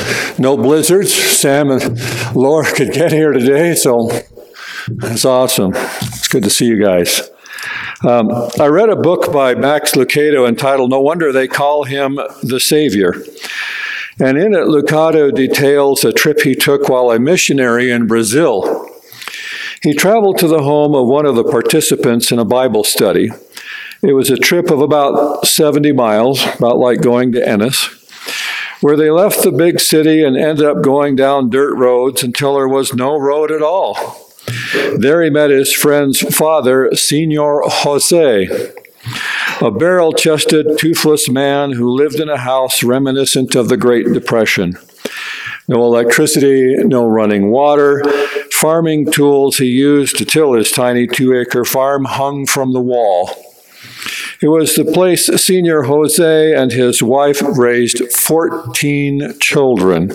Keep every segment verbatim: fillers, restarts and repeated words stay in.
no blizzards. Sam and Laura could get here today, so that's awesome. It's good to see you guys. Um, I read a book by Max Lucado entitled No Wonder They Call Him the Savior. And in it, Lucado details a trip he took while a missionary in Brazil. He traveled to the home of one of the participants in a Bible study. It was a trip of about seventy miles, about like going to Ennis, where they left the big city and ended up going down dirt roads until there was no road at all. There he met his friend's father, Senor Jose, a barrel-chested, toothless man who lived in a house reminiscent of the Great Depression. No electricity, no running water. Farming tools he used to till his tiny two-acre farm hung from the wall. It was the place Senor Jose and his wife raised fourteen children.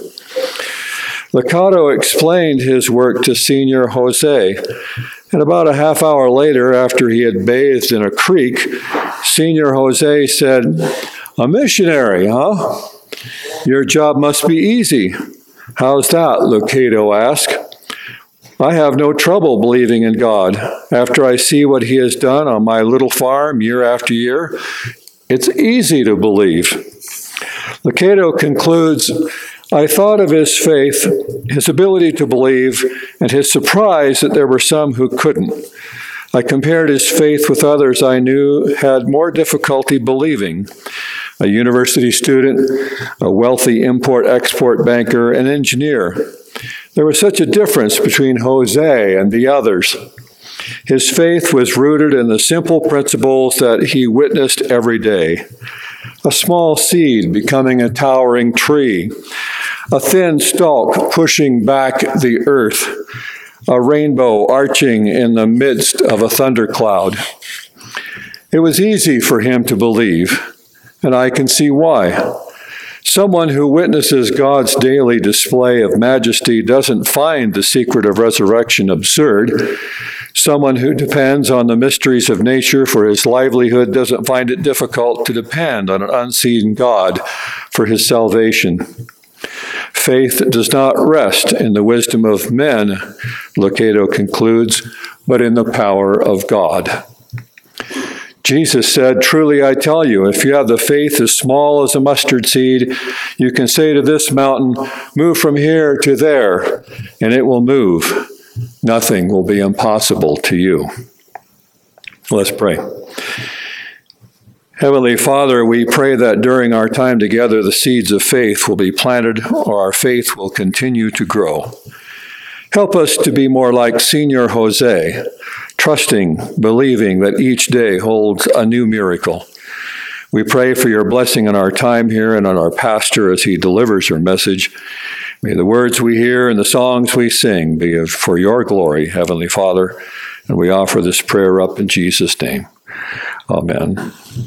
Lucado explained his work to Senor Jose, and about a half hour later, after he had bathed in a creek, Senor Jose said, "A missionary, huh? Your job must be easy." "How's that?" Lucado asked. "I have no trouble believing in God. After I see what he has done on my little farm year after year, it's easy to believe." Lucado concludes, "I thought of his faith, his ability to believe, and his surprise that there were some who couldn't. I compared his faith with others I knew had more difficulty believing. A university student, a wealthy import-export banker, an engineer. There was such a difference between Jose and the others. His faith was rooted in the simple principles that he witnessed every day. A small seed becoming a towering tree, a thin stalk pushing back the earth, a rainbow arching in the midst of a thundercloud. It was easy for him to believe, and I can see why. Someone who witnesses God's daily display of majesty doesn't find the secret of resurrection absurd. Someone who depends on the mysteries of nature for his livelihood doesn't find it difficult to depend on an unseen God for his salvation. Faith does not rest in the wisdom of men," Lucado concludes, "but in the power of God." Jesus said, "Truly I tell you, if you have the faith as small as a mustard seed, you can say to this mountain, 'Move from here to there,' and it will move. Nothing will be impossible to you." Let's pray. Heavenly Father, we pray that during our time together, the seeds of faith will be planted, or our faith will continue to grow. Help us to be more like Senor Jose, trusting, believing that each day holds a new miracle. We pray for your blessing on our time here and on our pastor as he delivers your message. May the words we hear and the songs we sing be for your glory, Heavenly Father, and we offer this prayer up in Jesus' name. Amen.